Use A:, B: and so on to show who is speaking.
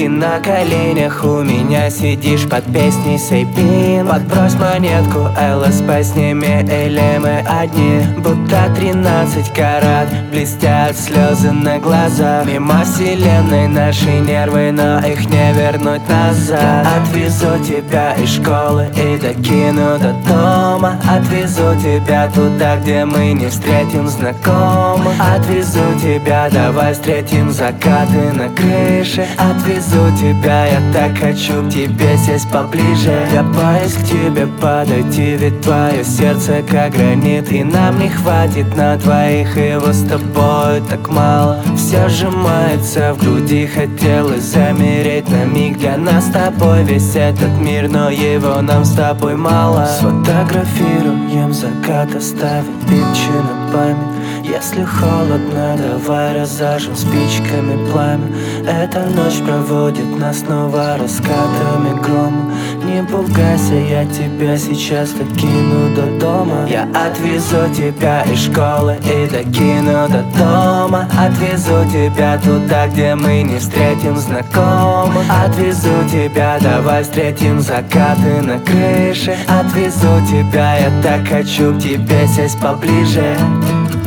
A: Ты на коленях у меня сидишь под песней Сейпин. Подбрось монетку, ЛСП, сними, или мы одни. Будто 13 карат, блестят слезы на глазах. Мимо вселенной наши нервы, но их не вернуть назад. Отвезу тебя из школы и докину до дома. Отвезу тебя туда, где мы не встретим знакомых. Отвезу тебя, давай встретим закаты на крыше. Отвезу тебя, я так хочу к тебе сесть поближе. Я боюсь к тебе подойти, ведь твое сердце как гранит. И нам не хватит на двоих, его с тобой так мало. Все сжимается в груди, хотелось замереть на миг. Для нас с тобой весь этот мир, но его нам с тобой мало. Сфотографируем закат, оставим пикчи на память. Если холодно, давай разожжем спичками пламя. Эта ночь проводит нас снова раскатами грома. Не пугайся, я тебя сейчас докину до дома. Я отвезу тебя из школы и докину до дома. Отвезу тебя туда, где мы не встретим знакомых. Отвезу тебя, давай встретим закаты на крыше. Отвезу тебя, я так хочу к тебе сесть поближе.